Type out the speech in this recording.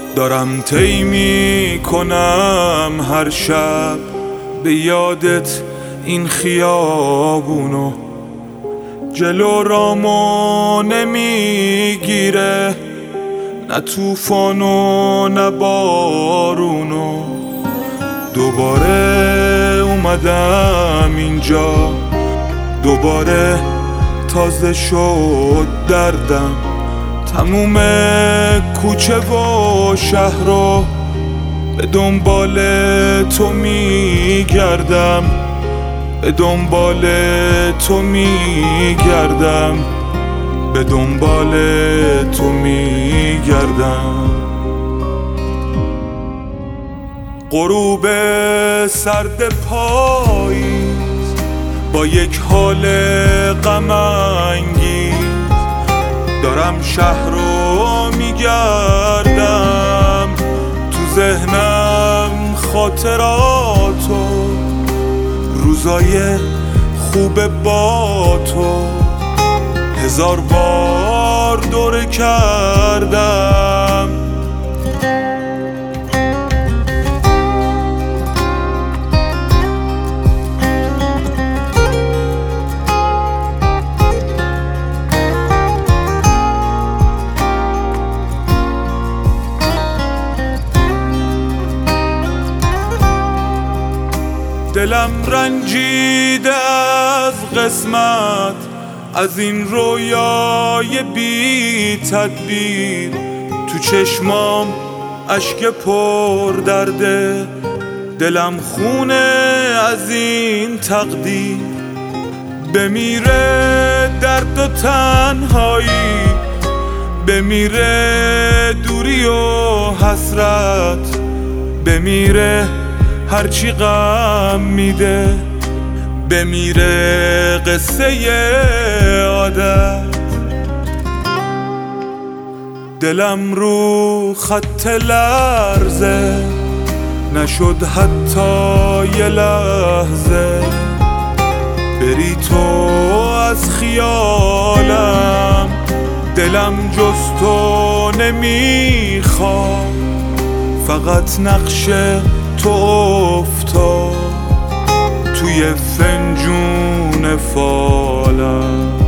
دارم طی میکنم هر شب به یادت این خیابونو، جلو رامو نمیگیره نه طوفانو نه بارونو. دوباره اومدم اینجا، دوباره تازه شد دردم، تموم کوچه و شهر رو به دنبال تو میگردم، به دنبال تو میگردم، به دنبال تو میگردم. غروب سرد پاییز با یک حال غم انگیز، دارم شهر رو میگردم، تو ذهنم خاطراتو، روزای خوب با تو، هزار بار دوره کردم. دلم رنجیده از قسمت، از این رویای بی تدبیر، تو چشمام اشک پر درده، دلم خونه از این تقدیر. بمیره درد و تنهایی، بمیره دوری و حسرت، بمیره هرچی غم میده، بمیره قصه عادت. دلم رو خط لرزه نشد حتی یه لحظه، بری تو از خیالم، دلم جز تو نمیخواد، فقط نقشه تو افتاد توی فنجون فالم.